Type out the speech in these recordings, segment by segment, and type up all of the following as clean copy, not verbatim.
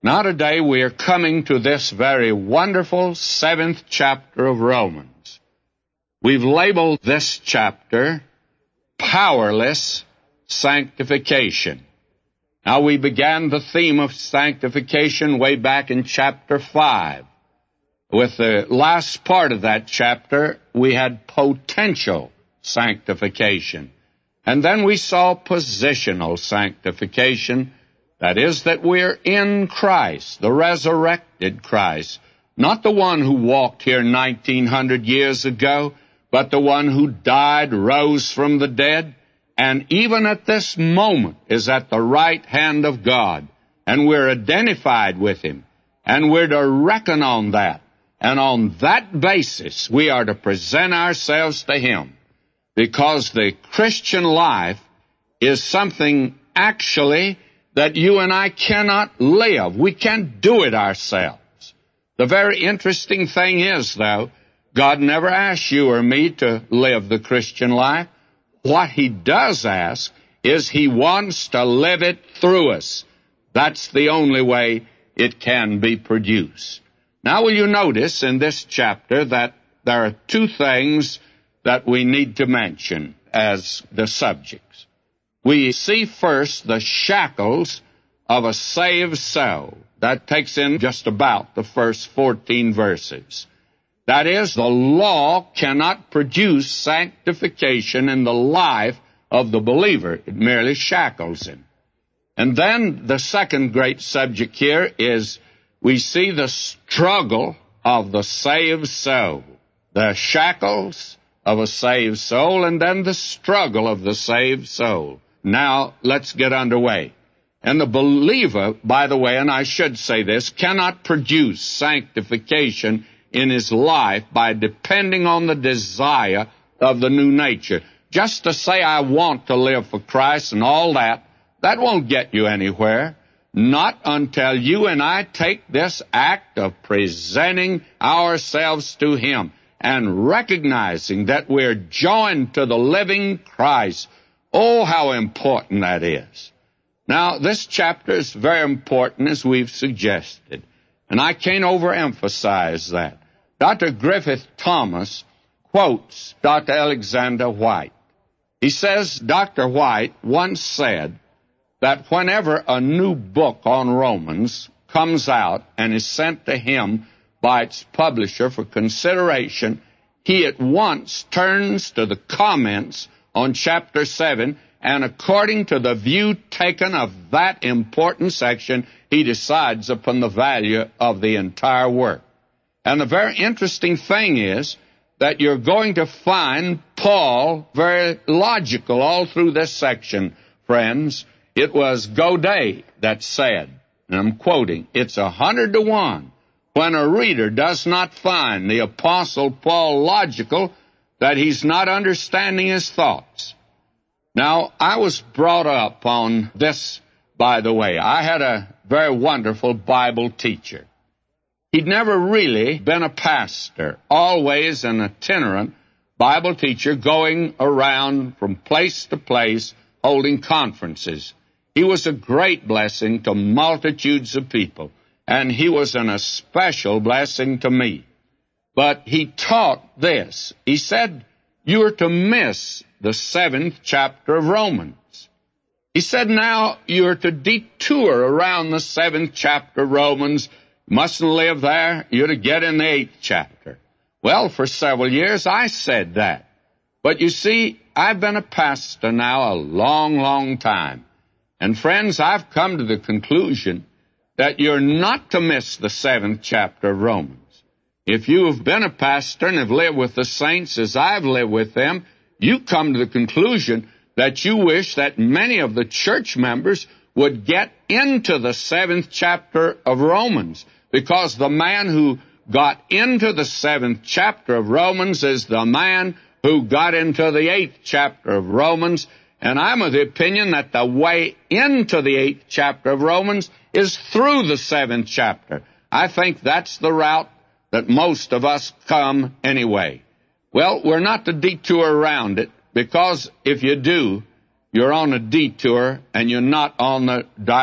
Now today we are coming to this very wonderful 7th chapter of Romans. We've labeled this chapter Powerless Sanctification. Now we began the theme of sanctification way back in chapter 5. With the last part of that chapter, we had potential sanctification. And then we saw positional sanctification. That is, that we're in Christ, the resurrected Christ, not the one who walked here 1900 years ago, but the one who died, rose from the dead, and even at this moment is at the right hand of God. And we're identified with Him, and we're to reckon on that. And on that basis, we are to present ourselves to Him, because the Christian life is something actually that you and I cannot live. We can't do it ourselves. The very interesting thing is, though, God never asks you or me to live the Christian life. What He does ask is He wants to live it through us. That's the only way it can be produced. Now, will you notice in this chapter that there are two things that we need to mention as the subjects. We see first the shackles of a saved soul. That takes in just about the first 14 verses. That is, the law cannot produce sanctification in the life of the believer. It merely shackles him. And then the second great subject here is we see the struggle of the saved soul. The shackles of a saved soul, and then the struggle of the saved soul. Now, let's get underway. And the believer, by the way, and I should say this, cannot produce sanctification in his life by depending on the desire of the new nature. Just to say, I want to live for Christ and all that, that won't get you anywhere. Not until you and I take this act of presenting ourselves to Him and recognizing that we're joined to the living Christ. Oh, how important that is. Now, this chapter is very important, as we've suggested, and I can't overemphasize that. Dr. Griffith Thomas quotes Dr. Alexander White. He says Dr. White once said that whenever a new book on Romans comes out and is sent to him by its publisher for consideration, he at once turns to the comments on chapter 7, and according to the view taken of that important section, he decides upon the value of the entire work. And the very interesting thing is that you're going to find Paul very logical all through this section, friends. It was Godet that said, and I'm quoting, it's 100 to 1 when a reader does not find the Apostle Paul logical that he's not understanding his thoughts. Now, I was brought up on this, by the way. I had a very wonderful Bible teacher. He'd never really been a pastor, always an itinerant Bible teacher going around from place to place holding conferences. He was a great blessing to multitudes of people, and he was an especial blessing to me. But he taught this. He said, you're to miss the 7th chapter of Romans. He said, now you're to detour around the 7th chapter of Romans. You mustn't live there. You're to get in the 8th chapter. Well, for several years I said that. But you see, I've been a pastor now a long, long time. And friends, I've come to the conclusion that you're not to miss the 7th chapter of Romans. If you have been a pastor and have lived with the saints as I've lived with them, you come to the conclusion that you wish that many of the church members would get into the 7th chapter of Romans, because the man who got into the 7th chapter of Romans is the man who got into the 8th chapter of Romans. And I'm of the opinion that the way into the 8th chapter of Romans is through the 7th chapter. I think that's the route that most of us come anyway. Well, we're not to detour around it, because if you do, you're on a detour and you're not on the direct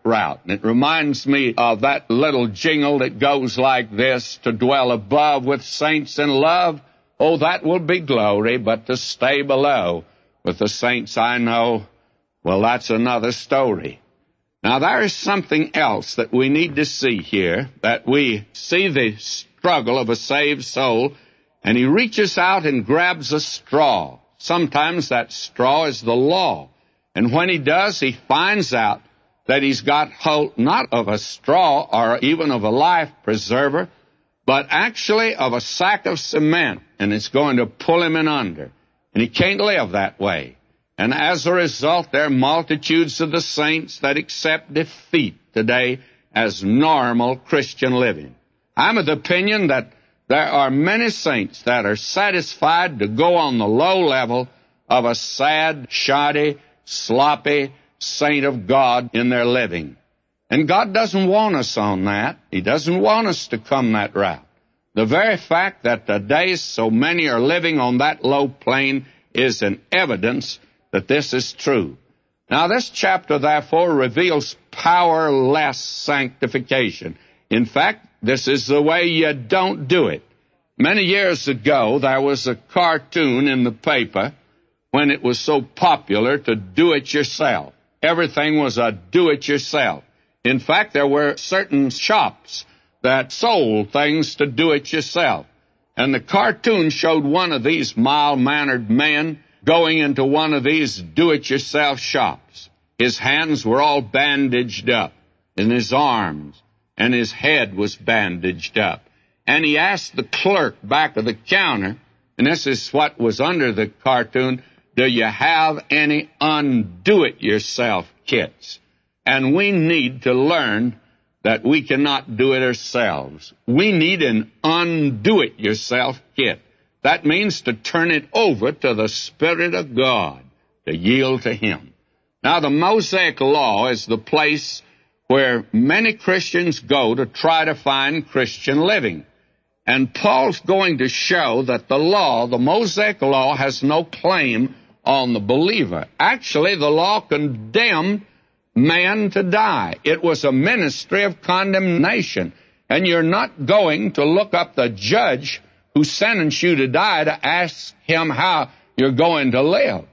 route. And it reminds me of that little jingle that goes like this: to dwell above with saints in love, oh, that will be glory, but to stay below with the saints I know, well, that's another story. Now, there is something else that we need to see here, that we see the struggle of a saved soul, and he reaches out and grabs a straw. Sometimes that straw is the law. And when he does, he finds out that he's got hold not of a straw or even of a life preserver, but actually of a sack of cement, and it's going to pull him in under. And he can't live that way. And as a result, there are multitudes of the saints that accept defeat today as normal Christian living. I'm of the opinion that there are many saints that are satisfied to go on the low level of a sad, shoddy, sloppy saint of God in their living. And God doesn't want us on that. He doesn't want us to come that route. The very fact that today so many are living on that low plane is an evidence that this is true. Now, this chapter, therefore, reveals powerless sanctification. In fact, this is the way you don't do it. Many years ago, there was a cartoon in the paper when it was so popular to do it yourself. Everything was a do-it-yourself. In fact, there were certain shops that sold things to do it yourself. And the cartoon showed one of these mild-mannered men going into one of these do-it-yourself shops. His hands were all bandaged up, and his arms, and his head was bandaged up. And he asked the clerk back of the counter, and this is what was under the cartoon, do you have any undo-it-yourself kits? And we need to learn that we cannot do it ourselves. We need an undo-it-yourself kit. That means to turn it over to the Spirit of God, to yield to Him. Now, the Mosaic Law is the place where many Christians go to try to find Christian living. And Paul's going to show that the law, the Mosaic Law, has no claim on the believer. Actually, the law condemned man to die. It was a ministry of condemnation. And you're not going to look up the judge who sentenced you to die to ask him how you're going to live.